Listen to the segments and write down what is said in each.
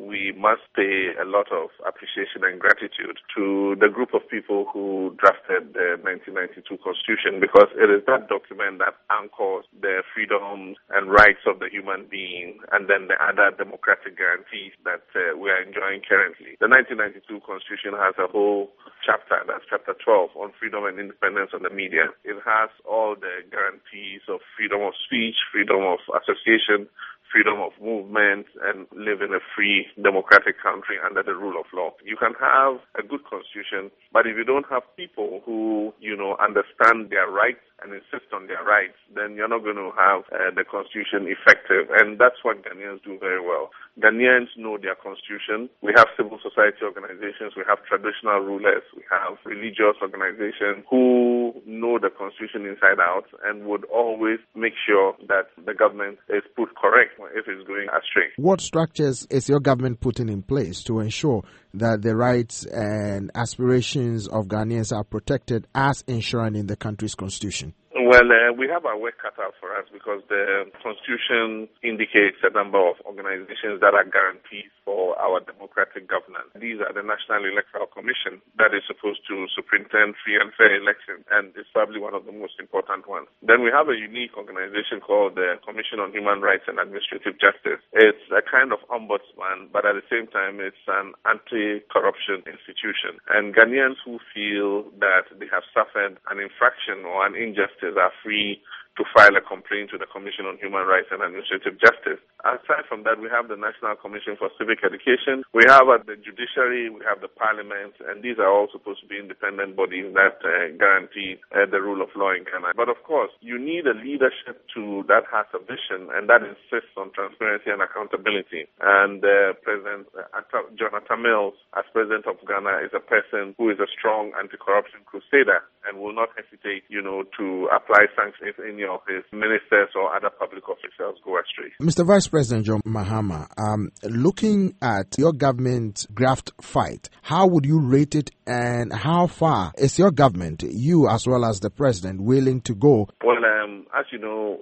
we must pay a lot of appreciation and gratitude to the group of people who drafted the 1992 Constitution, because it is that document that anchors the freedoms and rights of the human being and then the other democratic guarantees that we are enjoying currently. The 1992 Constitution has a whole chapter, that's chapter 12, on freedom and independence of the media. It has all the guarantees of freedom of speech, freedom of association, freedom of movement, and live in a free, democratic country under the rule of law. You can have a good constitution, but if you don't have people who, understand their rights and insist on their rights, then you're not going to have the constitution effective. And that's what Ghanaians do very well. Ghanaians know their constitution. We have civil society organizations, we have traditional rulers, we have religious organizations who know the constitution inside out and would always make sure that the government is put correct if it's going astray. What structures is your government putting in place to ensure that the rights and aspirations of Ghanaians are protected as enshrined in the country's constitution? Well, we have our work cut out for us because the Constitution indicates a number of organizations that are guarantees for our democratic governance. These are the National Electoral Commission that is supposed to superintend free and fair elections, and it's probably one of the most important ones. Then we have a unique organization called the Commission on Human Rights and Administrative Justice. It's a kind of ombudsman, but at the same time, it's an anti-corruption institution. And Ghanaians who feel that they have suffered an infraction or an injustice are free to file a complaint to the Commission on Human Rights and Administrative Justice. Aside from that, we have the National Commission for Civic Education. We have the judiciary, we have the parliament, and these are all supposed to be independent bodies that guarantee the rule of law in Ghana. But of course, you need a leadership that has a vision and that insists on transparency and accountability. And President Jonathan Mills, as President of Ghana, is a person who is a strong anti-corruption crusader and will not hesitate, to apply sanctions if any of his ministers or other public officials go astray. Mr. Vice President John Mahama, looking at your government graft fight, how would you rate it and how far is your government, you as well as the President, willing to go? Well, as you know,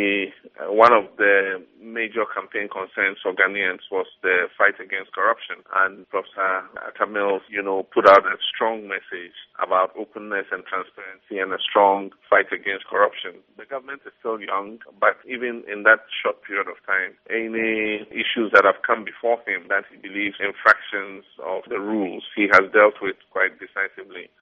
one of the major campaign concerns for Ghanaians was the fight against corruption. And Professor Tamils, put out a strong message about openness and transparency and a strong fight against corruption. The government is still young, but even in that short period of time, any issues that have come before him that he believes infractions of the rules, he has dealt with quite decisively.